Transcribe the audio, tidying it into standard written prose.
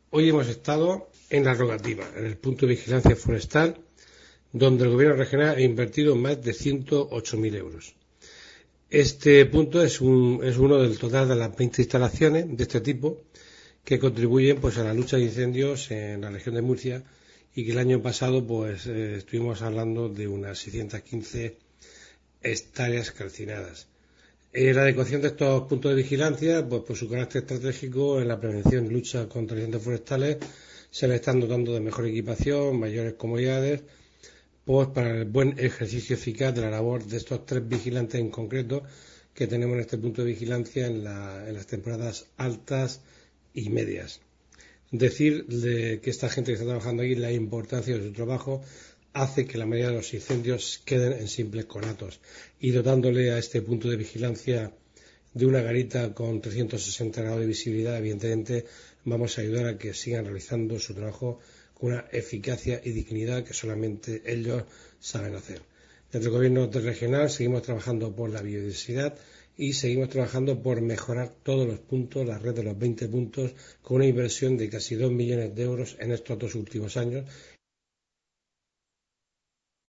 Hoy hemos estado en La Rogativa, en el punto de vigilancia forestal, donde el Gobierno regional ha invertido más de 108.000 euros. Este punto es uno del total de las 20 instalaciones de este tipo que contribuyen a la lucha de incendios en la región de Murcia, y que el año pasado estuvimos hablando de unas 615 hectáreas calcinadas. La adecuación de estos puntos de vigilancia, por su carácter estratégico en la prevención y lucha contra los incendios forestales, se le están dotando de mejor equipación, mayores comodidades, para el buen ejercicio eficaz de la labor de estos 3 vigilantes en concreto que tenemos en este punto de vigilancia en las temporadas altas y medias. Decir que esta gente que está trabajando aquí, la importancia de su trabajo, hace que la mayoría de los incendios queden en simples conatos, y dotándole a este punto de vigilancia de una garita con 360 grados de visibilidad, evidentemente vamos a ayudar a que sigan realizando su trabajo con una eficacia y dignidad que solamente ellos saben hacer. Desde el Gobierno regional seguimos trabajando por la biodiversidad y seguimos trabajando por mejorar todos los puntos, la red de los 20 puntos, con una inversión de casi 2 millones de euros en estos 2 últimos años,